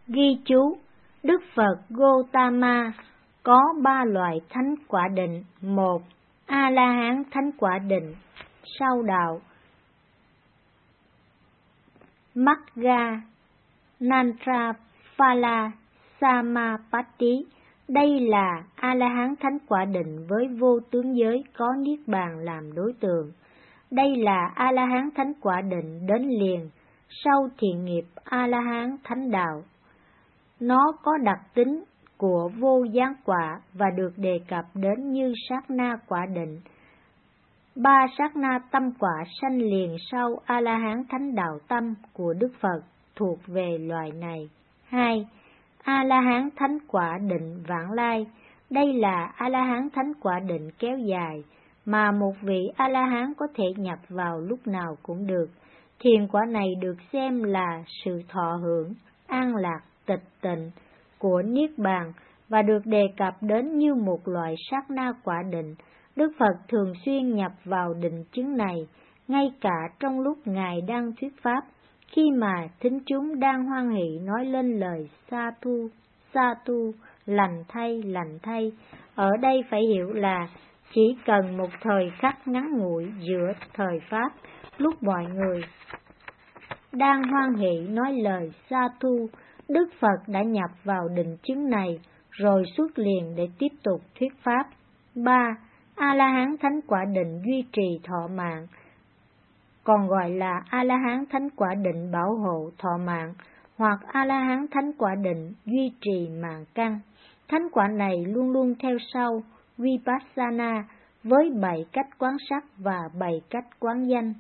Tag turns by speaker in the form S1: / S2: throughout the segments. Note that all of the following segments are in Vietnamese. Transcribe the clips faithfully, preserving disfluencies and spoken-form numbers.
S1: Ghi chú, Đức Phật Gautama có ba loại thánh quả định. Một, A-la-hán thánh quả định sau đạo Magga Nantra Phala Samapatti. Đây là A-la-hán thánh quả định với vô tướng giới có niết bàn làm đối tượng. Đây là A-la-hán thánh quả định đến liền sau thiện nghiệp A-la-hán thánh đạo. Nó có đặc tính của vô gián quả và được đề cập đến như sát na quả định. Ba sát na tâm quả sanh liền sau A-la-hán thánh đạo tâm của Đức Phật thuộc về loại này. Hai, A-la-hán thánh quả định vãng lai. Đây là A-la-hán thánh quả định kéo dài mà một vị A-la-hán có thể nhập vào lúc nào cũng được. Thiền quả này được xem là sự thọ hưởng, an lạc, tịch tịnh của niết bàn và được đề cập đến như một loại sát na quả định. Đức Phật thường xuyên nhập vào định chứng này, ngay cả trong lúc Ngài đang thuyết pháp, khi mà thính chúng đang hoan hỷ nói lên lời sa tu, sa tu, lành thay, lành thay. Ở đây phải hiểu là chỉ cần một thời khắc ngắn ngủi giữa thời pháp, lúc mọi người đang hoan hỷ nói lời sa tu, Đức Phật đã nhập vào định chứng này, rồi xuất liền để tiếp tục thuyết pháp. Ba, A-la-hán thánh quả định duy trì thọ mạng, còn gọi là A-la-hán thánh quả định bảo hộ thọ mạng, hoặc A-la-hán thánh quả định duy trì mạng căn. Thánh quả này luôn luôn theo sau Vipassana với bảy cách quán sắc và bảy cách quán danh.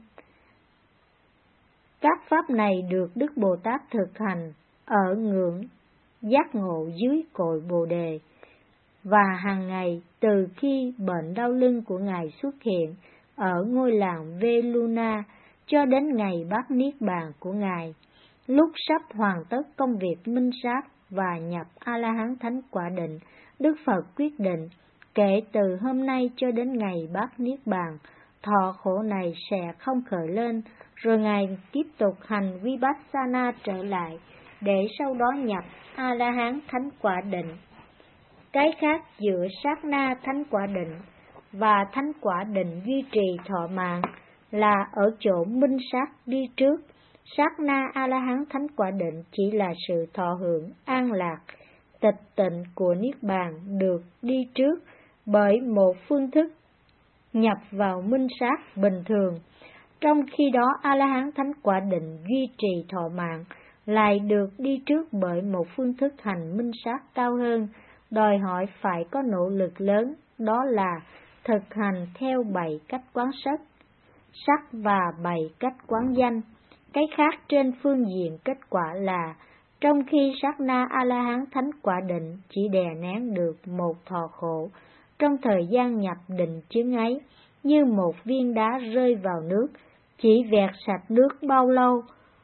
S1: Các pháp này được Đức Bồ Tát thực hành ở ngưỡng giác ngộ dưới cội Bồ Đề, và hàng ngày từ khi bệnh đau lưng của Ngài xuất hiện ở ngôi làng Veluna cho đến ngày bát niết bàn của Ngài. Lúc sắp hoàn tất công việc minh sát và nhập A-la-hán thánh quả định, Đức Phật quyết định kể từ hôm nay cho đến ngày bát niết bàn, thọ khổ này sẽ không khởi lên, rồi Ngài tiếp tục hành Vipassana trở lại, để sau đó nhập A-la-hán thánh quả định. Cái khác giữa sát na thánh quả định và thánh quả định duy trì thọ mạng là ở chỗ minh sát đi trước. Sát na A-la-hán thánh quả định chỉ là sự thọ hưởng an lạc, tịch tịnh của niết bàn được đi trước bởi một phương thức nhập vào minh sát bình thường. Trong khi đó A-la-hán thánh quả định duy trì thọ mạng lại được đi trước bởi một phương thức hành minh sát cao hơn, đòi hỏi phải có nỗ lực lớn, đó là thực hành theo bảy cách quán sắc, sắc và bảy cách quán danh. Cái khác trên phương diện kết quả là, trong khi sát na A-la-hán thánh quả định chỉ đè nén được một thọ khổ, trong thời gian nhập định chứng ấy, như một viên đá rơi vào nước, chỉ vẹt sạch nước bao lâu,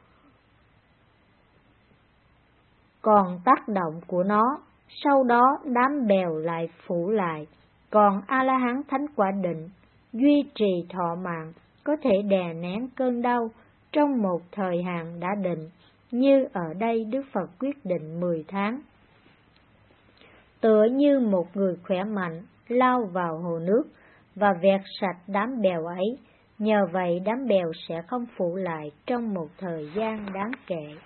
S1: còn tác động của nó, sau đó đám bèo lại phủ lại. Còn A-la-hán thánh quả định duy trì thọ mạng có thể đè nén cơn đau trong một thời hạn đã định, như ở đây Đức Phật quyết định mười tháng. Tựa như một người khỏe mạnh lao vào hồ nước và vẹt sạch đám bèo ấy, nhờ vậy đám bèo sẽ không phủ lại trong một thời gian đáng kể.